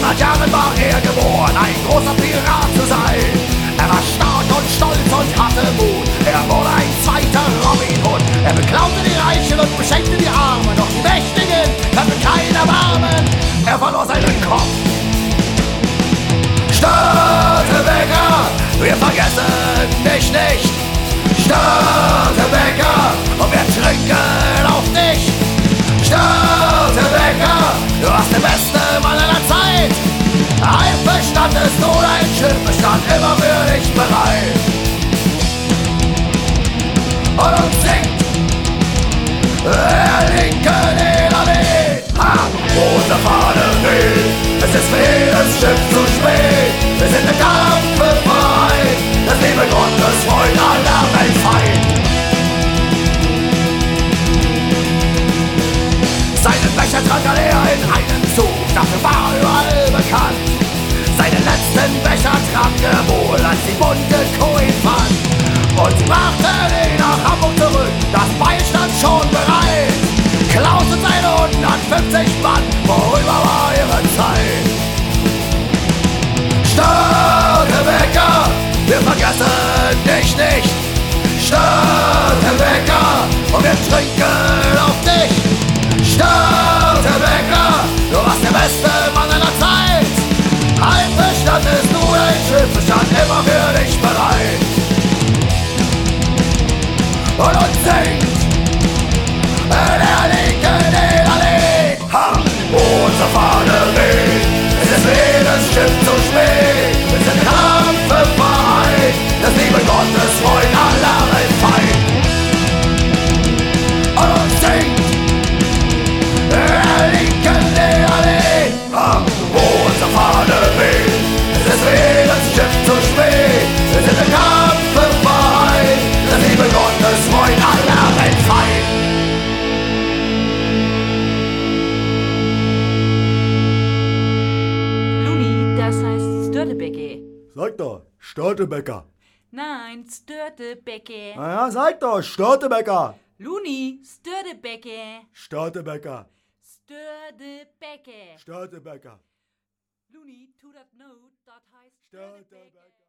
100 Jahren war er geboren, ein großer Pirat zu sein. Er war stark und stolz und hatte Mut. Er wurde ein zweiter Robin Hood. Er beklaute die Reichen und beschenkte die Armen, doch die Mächtigen kannten kein Erbarmen. Er verlor seinen Kopf. Störtebeker, wir vergessen dich nicht. Störtebeker, und wir trinken auf dich. Störtebeker, du warst der beste Mann aller Zeit. Einverstandest du dein Schiff, stand immer für dich bereit. Und uns singt der linken Allee. Ha! Unsere Fahne weht, es ist für jedes Schiff zu spät. Wir sind im Kampf bereit, das liebe Gottes Freund aller Welt fein. Seinen Becher trank er leer in einen Zug, dafür war er überall bekannt. Seinen letzten Becher trank er wohl, als die bunte Kuh ihn fand. Und sie brachten ihn nach Hamburg zurück, das Beil stand schon bereit. Klaus und seine 150 Mann, vorüber war ihre Zeit. Störtebeker, wir vergessen dich nicht. Störtebeker, und wir trinken auf dich. Störtebeker, du warst der beste Mann aller Zeit. Einverstandest du dein Schiff, stand immer für dich bereit. Und uns singt der linken Allee. Ha! Unsere Fahne weht, es ist für jedes Schiff zu spät. Wir sind im Kampf bereit, das liebe Gottes Freund aller Welt fein. Und uns singt der linken Allee. Ha! Unsere Fahne weht, es ist für jedes Schiff zu spät. Wir sind im Kampf bereit, das liebe Gottes Freund aller Welt fein. Luni, das heißt Störtebeker. Sag doch, Störtebeker. Nein, Störtebeker. Naja, sag doch, Störtebeker. Luni, Störtebeker. Störtebeker. Störtebeker. Störtebeker. Luni, tu dat nou, dat heißt Störtebeker.